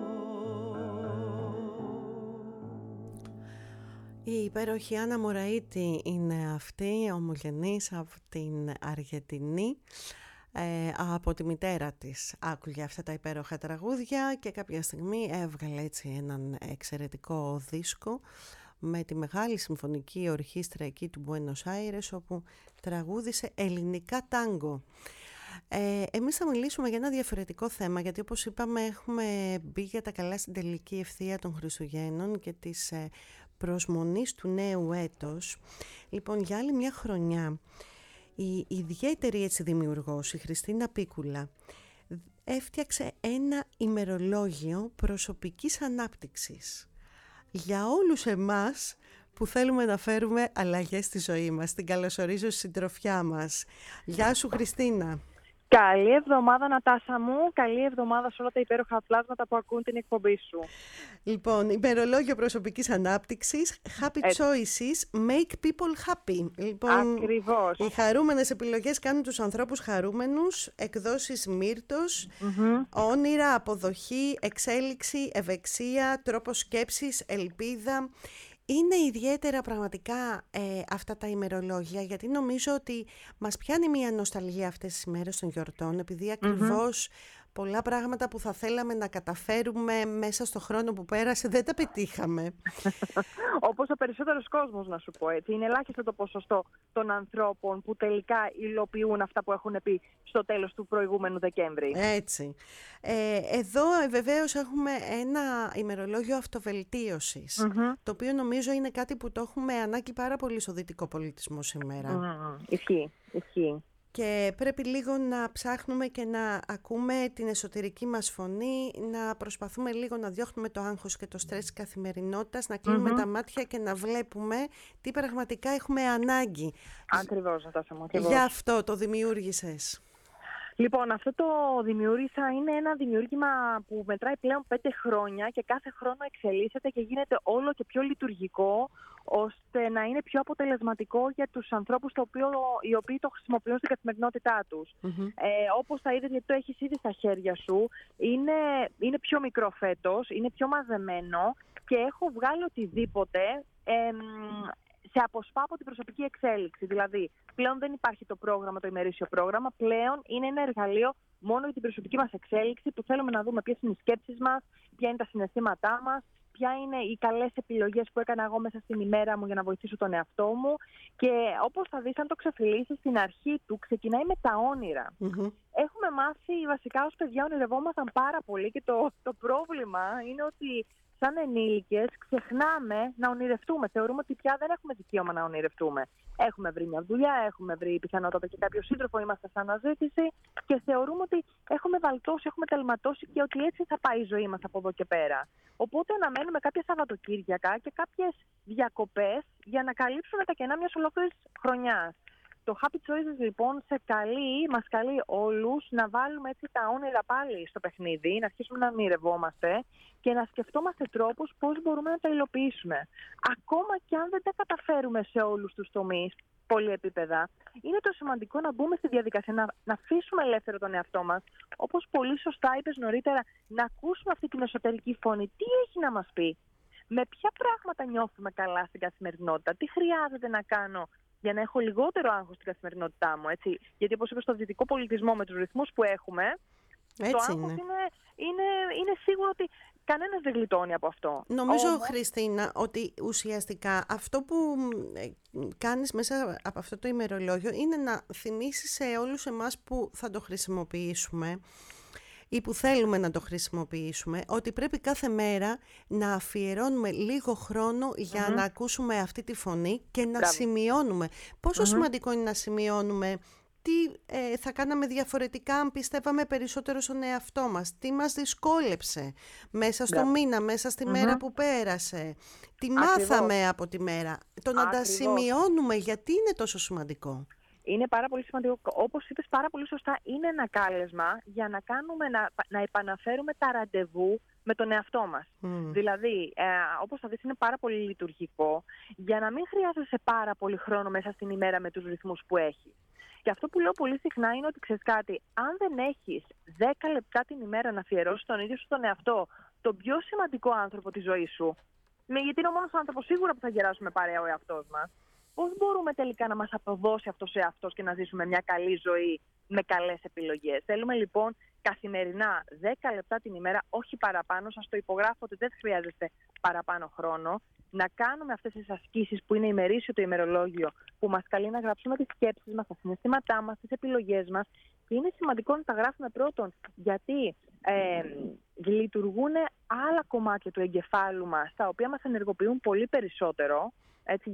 Η υπέροχη Άννα Μωραΐτη είναι αυτή, ομογενής από την Αργεντινή. Από τη μητέρα της άκουγε αυτά τα υπέροχα τραγούδια και κάποια στιγμή έβγαλε έτσι έναν εξαιρετικό δίσκο με τη Μεγάλη Συμφωνική Ορχήστρα εκεί του Μπουένος Άιρες, όπου τραγούδισε ελληνικά τάγκο. Εμείς θα μιλήσουμε για ένα διαφορετικό θέμα, γιατί όπως είπαμε έχουμε μπει για τα καλά στην τελική ευθεία των Χριστουγέννων και της προσμονής του νέου έτος. Λοιπόν, για άλλη μια χρονιά η ιδιαίτερη έτσι δημιουργός, η Χριστίνα Πίκουλα, έφτιαξε ένα ημερολόγιο προσωπικής ανάπτυξης για όλους εμάς που θέλουμε να φέρουμε αλλαγές στη ζωή μας. Την καλωσορίζω στη συντροφιά μας. Γεια σου Χριστίνα. Καλή εβδομάδα Νατάσα μου, καλή εβδομάδα σε όλα τα υπέροχα πλάσματα που ακούν την εκπομπή σου. Λοιπόν, ημερολόγιο προσωπικής ανάπτυξης, happy choices make people happy. Λοιπόν, ακριβώς. Οι χαρούμενες επιλογές κάνουν τους ανθρώπους χαρούμενους, εκδόσεις Μύρτος, όνειρα, αποδοχή, εξέλιξη, ευεξία, τρόπος σκέψης, ελπίδα. Είναι ιδιαίτερα πραγματικά αυτά τα ημερολόγια, γιατί νομίζω ότι μας πιάνει μια νοσταλγία αυτές τις ημέρες των γιορτών, επειδή ακριβώς πολλά πράγματα που θα θέλαμε να καταφέρουμε μέσα στο χρόνο που πέρασε δεν τα πετύχαμε. Όπως ο περισσότερος κόσμος, να σου πω έτσι. Είναι ελάχιστο το ποσοστό των ανθρώπων που τελικά υλοποιούν αυτά που έχουν πει στο τέλος του προηγούμενου Δεκέμβρη. Έτσι. Εδώ βεβαίως έχουμε ένα ημερολόγιο αυτοβελτίωσης, το οποίο νομίζω είναι κάτι που το έχουμε ανάγκη πάρα πολύ στο δυτικό πολιτισμό σήμερα. Ισχύει. Και πρέπει λίγο να ψάχνουμε και να ακούμε την εσωτερική μας φωνή, να προσπαθούμε λίγο να διώχνουμε το άγχος και το στρες της καθημερινότητας, να κλείνουμε τα μάτια και να βλέπουμε τι πραγματικά έχουμε ανάγκη. Ακριβώς, Νατάσα μου, ακριβώς. Γι' αυτό το δημιούργησες. Λοιπόν, αυτό το δημιούργησα είναι ένα δημιούργημα που μετράει πλέον 5 χρόνια και κάθε χρόνο εξελίσσεται και γίνεται όλο και πιο λειτουργικό, ώστε να είναι πιο αποτελεσματικό για τους ανθρώπους οι οποίοι το χρησιμοποιούν στην καθημερινότητά τους. Όπως θα είδες, γιατί το έχεις ήδη στα χέρια σου, είναι πιο μικρό φέτος, είναι πιο μαζεμένο και έχω βγάλει οτιδήποτε σε αποσπά από την προσωπική εξέλιξη. Δηλαδή, πλέον δεν υπάρχει το πρόγραμμα, το ημερήσιο πρόγραμμα, πλέον είναι ένα εργαλείο μόνο για την προσωπική μας εξέλιξη, που θέλουμε να δούμε ποιες είναι οι σκέψεις μας, ποια είναι τα συναισθήματά μας, ποια είναι οι καλές επιλογές που έκανα εγώ μέσα στην ημέρα μου για να βοηθήσω τον εαυτό μου. Και όπως θα δεις, αν το ξεφυλίσεις, στην αρχή του ξεκινάει με τα όνειρα. Έχουμε μάθει βασικά ως παιδιά ονειρευόμασταν πάρα πολύ και το πρόβλημα είναι ότι σαν ενήλικες ξεχνάμε να ονειρευτούμε. Θεωρούμε ότι πια δεν έχουμε δικαίωμα να ονειρευτούμε. Έχουμε βρει μια δουλειά, έχουμε βρει πιθανότατα και κάποιο σύντροφο, είμαστε σε αναζήτηση και θεωρούμε ότι έχουμε βαλτώσει, έχουμε τελματώσει και ότι έτσι θα πάει η ζωή μας από εδώ και πέρα. Οπότε αναμένουμε κάποια Σαββατοκύριακα και κάποιες διακοπές για να καλύψουμε τα κενά μιας ολόκληρης χρονιάς. Το Happy Choices λοιπόν μας καλεί όλους να βάλουμε έτσι τα όνειρα πάλι στο παιχνίδι, να αρχίσουμε να ονειρευόμαστε και να σκεφτόμαστε τρόπους πώς μπορούμε να τα υλοποιήσουμε. Ακόμα και αν δεν τα καταφέρουμε σε όλους τους τομείς, πολυεπίπεδα, είναι το σημαντικό να μπούμε στη διαδικασία, να αφήσουμε ελεύθερο τον εαυτό μας. Όπως πολύ σωστά είπες νωρίτερα, να ακούσουμε αυτή την εσωτερική φωνή. Τι έχει να μας πει, με ποια πράγματα νιώθουμε καλά στην καθημερινότητα, τι χρειάζεται να κάνω για να έχω λιγότερο άγχος στην καθημερινότητά μου, έτσι. Γιατί όπως είπες, στο δυτικό πολιτισμό με τους ρυθμούς που έχουμε, έτσι το άγχος είναι σίγουρο ότι κανένας δεν γλιτώνει από αυτό. Νομίζω, Χριστίνα, ότι ουσιαστικά αυτό που κάνεις μέσα από αυτό το ημερολόγιο είναι να θυμίσεις σε όλους εμάς που θα το χρησιμοποιήσουμε ή που θέλουμε να το χρησιμοποιήσουμε, ότι πρέπει κάθε μέρα να αφιερώνουμε λίγο χρόνο για να ακούσουμε αυτή τη φωνή και να σημειώνουμε. Πόσο σημαντικό είναι να σημειώνουμε τι θα κάναμε διαφορετικά αν πιστεύαμε περισσότερο στον εαυτό μας, τι μας δυσκόλεψε μέσα στο μήνα, μέσα στη μέρα που πέρασε, τι μάθαμε από τη μέρα. Το να τα σημειώνουμε, γιατί είναι τόσο σημαντικό. Είναι πάρα πολύ σημαντικό. Όπως είπες πάρα πολύ σωστά, είναι ένα κάλεσμα για να κάνουμε να επαναφέρουμε τα ραντεβού με τον εαυτό μας. Δηλαδή, όπως θα δεις, είναι πάρα πολύ λειτουργικό για να μην χρειάζεσαι πάρα πολύ χρόνο μέσα στην ημέρα με τους ρυθμούς που έχεις. Και αυτό που λέω πολύ συχνά είναι ότι, ξέρεις κάτι, αν δεν έχεις 10 λεπτά την ημέρα να αφιερώσεις τον ίδιο σου τον εαυτό, τον πιο σημαντικό άνθρωπο της ζωής σου, γιατί είναι ο μόνος άνθρωπος σίγουρα που θα γεράσουμε παρέα ο εαυτός μας, πώς μπορούμε τελικά να μας αποδώσει αυτός σε αυτός και να ζήσουμε μια καλή ζωή με καλές επιλογές? Θέλουμε λοιπόν καθημερινά 10 λεπτά την ημέρα, όχι παραπάνω. Σας το υπογράφω ότι δεν χρειάζεστε παραπάνω χρόνο. Να κάνουμε αυτές τις ασκήσεις που είναι ημερήσιο το ημερολόγιο, που μας καλεί να γράψουμε τις σκέψεις μας, τα συναισθήματά μας, τις επιλογές μας. Και είναι σημαντικό να τα γράφουμε πρώτον, γιατί λειτουργούν άλλα κομμάτια του εγκεφάλου μας, τα οποία μας ενεργοποιούν πολύ περισσότερο. Έτσι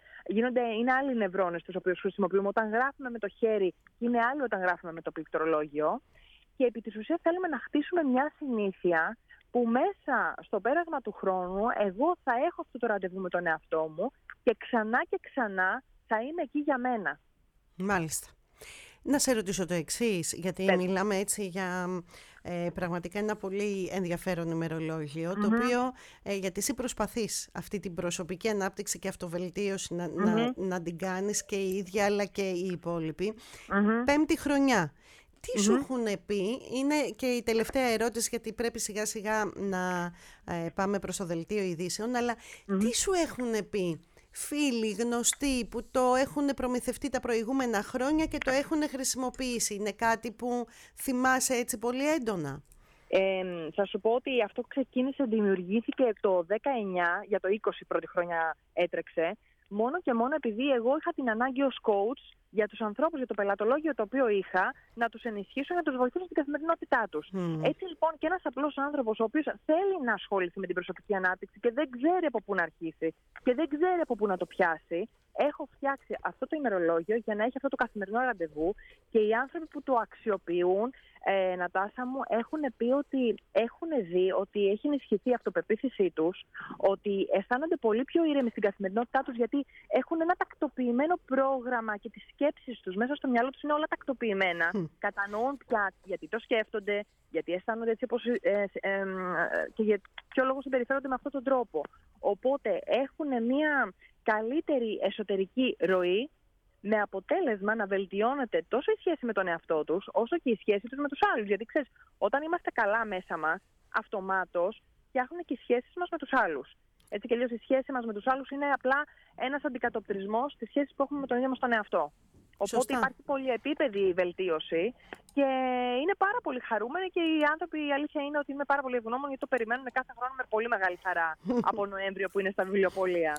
είναι άλλοι νευρώνες τους οποίους χρησιμοποιούμε όταν γράφουμε με το χέρι, είναι άλλοι όταν γράφουμε με το πληκτρολόγιο. και επί της ουσίας θέλουμε να χτίσουμε μια συνήθεια που μέσα στο πέρασμα του χρόνου εγώ θα έχω αυτό το ραντεβού με τον εαυτό μου και ξανά θα είμαι εκεί για μένα. Μάλιστα. Να σε ρωτήσω το εξής, γιατί μιλάμε έτσι για πραγματικά ένα πολύ ενδιαφέρον ημερολόγιο, το οποίο, γιατί εσύ προσπαθείς αυτή την προσωπική ανάπτυξη και αυτοβελτίωση να την κάνεις και η ίδια αλλά και οι υπόλοιποι. 5η χρονιά. Τι σου έχουν πει, είναι και η τελευταία ερώτηση, γιατί πρέπει σιγά σιγά να πάμε προς το δελτίο ειδήσεων, αλλά τι σου έχουν πει φίλοι, γνωστοί που το έχουν προμηθευτεί τα προηγούμενα χρόνια και το έχουν χρησιμοποιήσει? Είναι κάτι που θυμάσαι έτσι πολύ έντονα? Θα σου πω ότι αυτό δημιουργήθηκε το 19, για το 20 πρώτη χρόνια έτρεξε, μόνο και μόνο επειδή εγώ είχα την ανάγκη ως coach για τους ανθρώπους, για το πελατολόγιο το οποίο είχα, να τους ενισχύσω, να τους βοηθήσω στην καθημερινότητά τους. Έτσι λοιπόν και ένας απλός άνθρωπος ο οποίος θέλει να ασχοληθεί με την προσωπική ανάπτυξη και δεν ξέρει από πού να αρχίσει και δεν ξέρει από πού να το πιάσει, έχω φτιάξει αυτό το ημερολόγιο για να έχει αυτό το καθημερινό ραντεβού και οι άνθρωποι που το αξιοποιούν, Νατάσα μου, έχουν πει ότι έχουν δει ότι έχει ενισχυθεί η αυτοπεποίθησή τους, ότι αισθάνονται πολύ πιο ήρεμοι στην καθημερινότητά τους, γιατί έχουν ένα τακτοποιημένο πρόγραμμα και τις σκέψεις τους μέσα στο μυαλό τους είναι όλα τακτοποιημένα. Κατανοούν πια γιατί το σκέφτονται, γιατί αισθάνονται έτσι και για ποιο λόγο συμπεριφέρονται με αυτόν τον τρόπο. Οπότε έχουν μια καλύτερη εσωτερική ροή, με αποτέλεσμα να βελτιώνεται τόσο η σχέση με τον εαυτό τους, όσο και η σχέση τους με τους άλλους. Γιατί ξέρεις, όταν είμαστε καλά μέσα μας, αυτομάτως φτιάχνουν και οι σχέσεις μας με τους άλλους. Έτσι κι αλλιώς η σχέση μας με τους άλλους είναι απλά ένας αντικατοπτρισμός της σχέσης που έχουμε με τον ίδιο μας τον εαυτό. Οπότε υπάρχει πολυεπίπεδη βελτίωση και είναι πάρα πολύ χαρούμενοι και οι άνθρωποι, η αλήθεια είναι ότι είμαι πάρα πολύ ευγνώμων, γιατί το περιμένουν κάθε χρόνο με πολύ μεγάλη χαρά από Νοέμβριο που είναι στα βιβλιοπωλεία.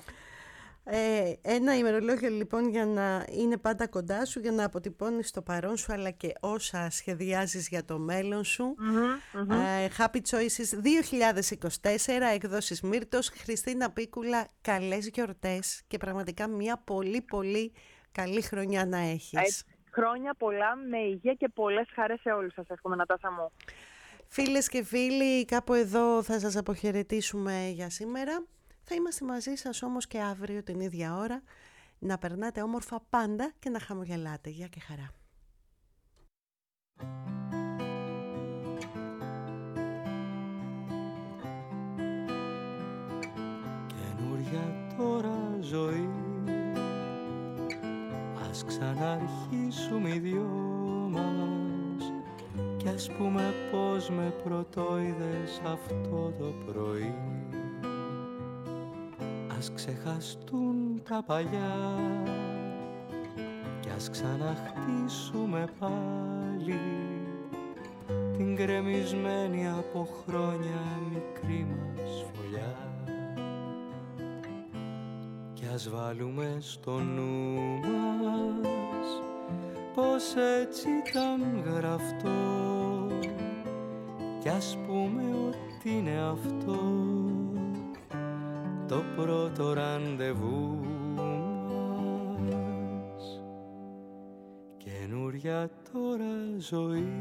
Ένα ημερολόγιο λοιπόν για να είναι πάντα κοντά σου, για να αποτυπώνεις το παρόν σου αλλά και όσα σχεδιάζεις για το μέλλον σου. Happy Choices 2024, εκδόσεις Μύρτος. Χριστίνα Πίκουλα, καλές γιορτές και πραγματικά μια πολύ πολύ καλή χρονιά να έχεις. Χρόνια πολλά, με υγεία και πολλές χαρές σε όλους σας, εύχομαι, Νατάσα μου. Φίλες και φίλοι, κάπου εδώ θα σας αποχαιρετήσουμε για σήμερα. Θα είμαστε μαζί σας όμως και αύριο την ίδια ώρα. Να περνάτε όμορφα πάντα και να χαμογελάτε. Γεια και χαρά. Καινούρια τώρα ζωή, ας ξαναρχίσουμε οι δυο μας κι ας πούμε πως με πρωτοείδες αυτό το πρωί. Ας ξεχαστούν τα παλιά κι ας ξαναχτίσουμε πάλι την γκρεμισμένη από χρόνια μικρή μας φωλιά. Κι ας βάλουμε στο νου μας πως έτσι ήταν γραφτό κι ας πούμε ότι είναι αυτό το πρώτο ραντεβού μας. Καινούρια τώρα ζωή,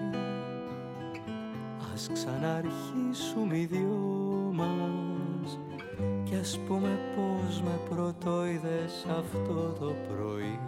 ας ξαναρχίσουμε οι δυο μας κι ας πούμε πως με πρωτοείδες αυτό το πρωί.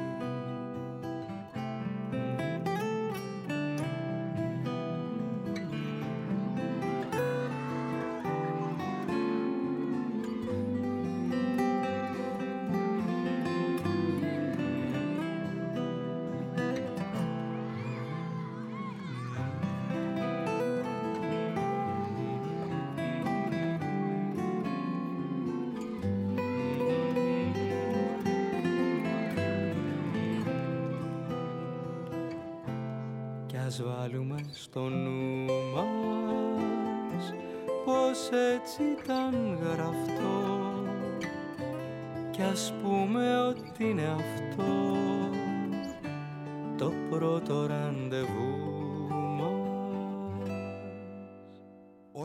Ας βάλουμε στο νου μας πως έτσι ήταν γραφτό κι ας πούμε ότι είναι αυτό το πρώτο ραντεβού